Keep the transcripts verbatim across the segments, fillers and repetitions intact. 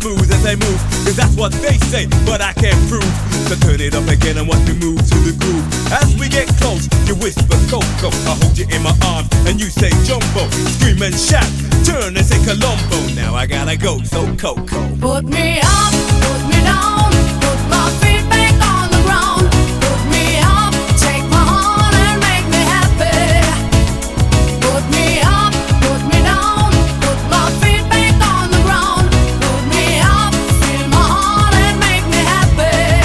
smooth as they move, cause that's what they say, but I can't prove. So turn it up again and watch me move to the groove. As we get close, you whisper Coco, I hold you in my arms and you say Jumbo. Scream and shout, turn and say Colombo. Now I gotta go, so Coco. Put me up, put me down, put my feet back on the ground. Put me up, take my hand and make me happy. Put me up, put me down, put my feet back on the ground. Put me up, feel my heart and make me happy.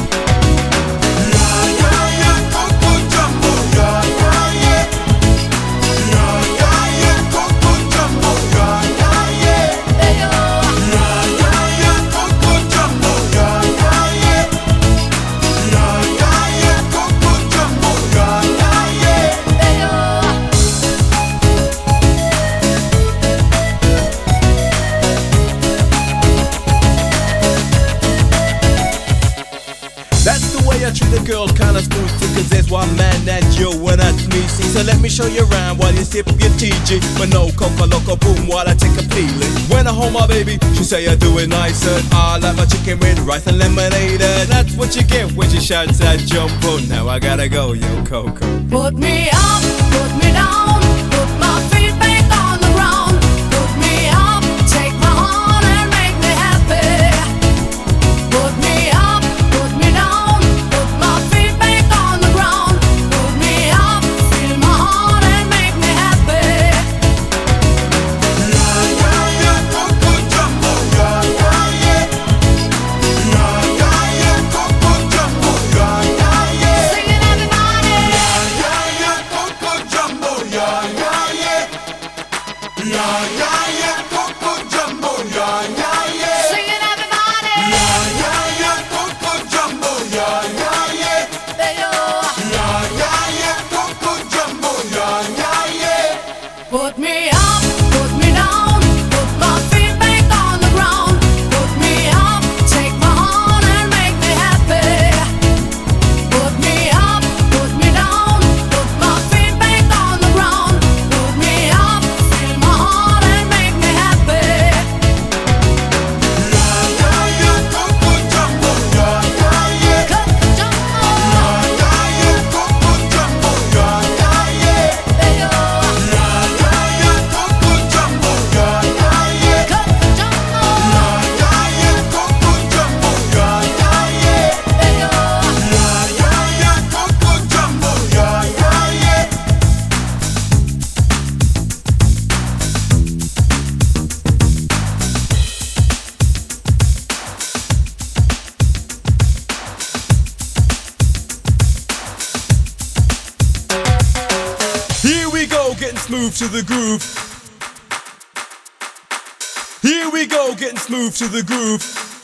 Yeah, yeah, yeah, Coco Jumbo, yeah, yeah, yeah. Yeah, yeah, yeah, Coco Jumbo, yeah, yeah, yeah. Hey, yo. Yeah, yeah, yeah, Coco Jumbo, yeah, yeah, yeah. Yeah, yeah, yeah, Coco Jumbo, yeah, yeah, yeah. Hey, yo. That's the way I treat a girl, kinda smooth too, cause there's one man that you and that's me. See, so let me show you around while you sip your T G. But no coca loco boom while I take a peeling. When I hold my baby, she say I do it nicer. I like my chicken with rice and lemonade. And that's what you get when she shouts that Jumbo. Now I gotta go, yo Coco. Put me up, put me down, put my feet back on the ground. Put me up, take my hand and make me happy. Put me up, put me down, put my feet back on the ground. Put me up, feel my heart and make me happy. Yeah, yeah, yeah, Coco Jumbo, yeah, yeah, yeah. Yeah, yeah, yeah, Coco Jumbo, yeah, yeah, yeah. Sing it, everybody. Yeah, yeah, yeah, Coco Jumbo, yeah, yeah, yeah. Yeah, yeah, yeah, Coco Jumbo, yeah, yeah, yeah. Sing it, everybody. Yeah, yeah, yeah, Coco Jumbo, yeah, yeah, yeah. Hey, yo. Yeah, yeah, yeah, Coco Jumbo, yeah, yeah, yeah. Put me up, put me down, put my feet back on the ground. Put me up, take my hand and make me happy. Put me up, put me down, put my feet back on the ground. Put me up, feel my heart and make me happy. Yeah, yeah, yeah, Coco Jumbo, yeah, yeah, yeah. Coco Jumbo. Yeah, yeah, yeah, Coco Jumbo, yeah, yeah, yeah. Hey, yo. Yeah, yeah, yeah, Coco Jumbo, yeah, yeah, yeah. Coco Jumbo. Yeah, yeah, yeah, Coco Jumbo, yeah, yeah, yeah. Hey, yo. Yeah, yeah, yeah, Coco Jumbo, yeah, yeah, yeah. Here we go, getting smooth to the groove. Here we go, getting smooth to the groove.